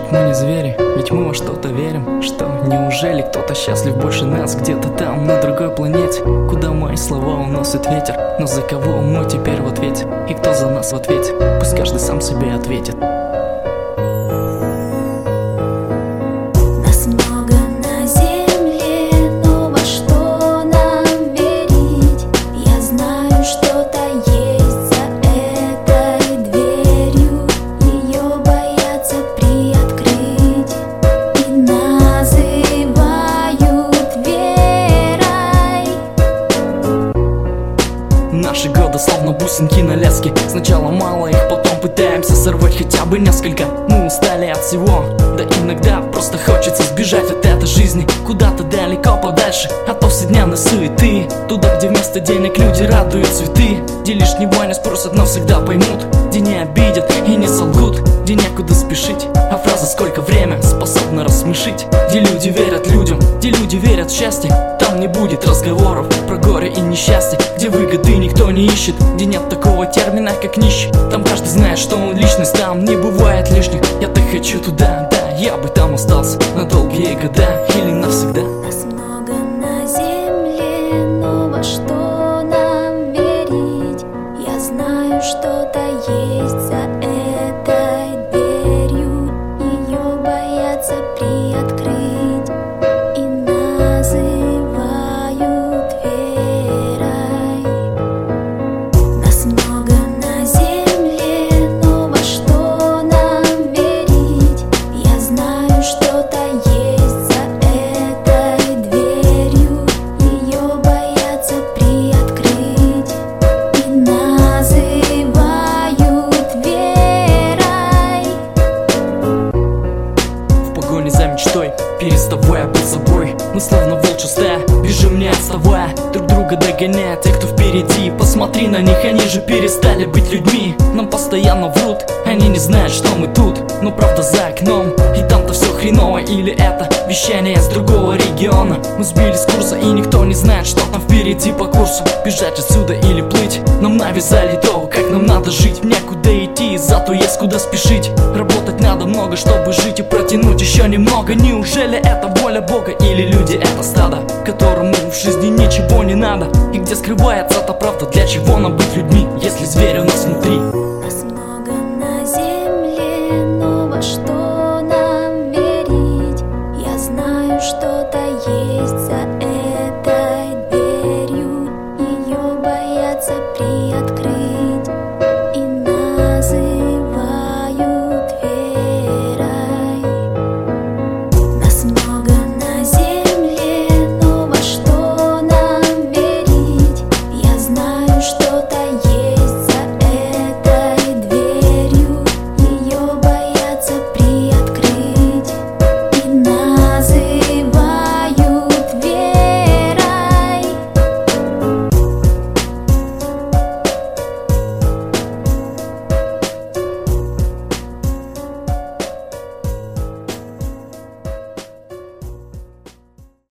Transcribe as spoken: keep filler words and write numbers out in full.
мы не звери, ведь мы во что-то верим. Что, неужели кто-то счастлив больше нас где-то там, на другой планете, куда мои слова уносит ветер? Но за кого мы теперь в ответе? И кто за нас в ответе? Пусть каждый сам себе ответит. Наши годы словно бусинки на леске. Сначала мало их, потом пытаемся сорвать хотя бы несколько. Мы устали от всего, да иногда просто хочется сбежать от этой жизни куда-то далеко подальше от повседневной суеты. Туда, где вместо денег люди радуют цветы, где лишнего не спросят, но всегда поймут, где не обидят и не солгут, где некуда спешить, а фраза «сколько время» способна рассмешить. Где люди верят людям, где люди верят в счастье, там не будет разговоров про горе и несчастье. Где выгоды никто не ищет, где нет такого термина, как нищий. Там каждый знает, что он личность, там не бывает лишних. Я-то хочу туда, да, я бы там остался на долгие года или навсегда. Нас много на земле, но во что нам верить? Я знаю, что-то есть за этой дверью, ее боятся приоткрыть и называют верой. Нас много на земле, но во что нам верить? Я знаю, что-то есть за этой дверью, ее боятся приоткрыть и называют верой. В погоне за мечтой, переставая быть собой, мы словно волчья стая, бежим не отставая, друг друга догоняя те, кто впереди. Посмотри на них, они же перестали быть людьми. Нам постоянно врут, они не знают, что мы тут, но правда за окном, и там-то все хреново. Или это вещание с другого региона? Мы сбились с курса, и никто не знает, что там впереди по курсу. Бежать отсюда или плыть? Нам навязали то, как нам надо жить. Некуда идти, зато есть куда спешить. Работать надо много, чтобы жить и протянуть еще немного. Неужели это воля Бога? Или люди это стадо, которому в жизни ничего не надо? И где скрывается та правда, для чего нам быть людьми, если зверь у нас внутри?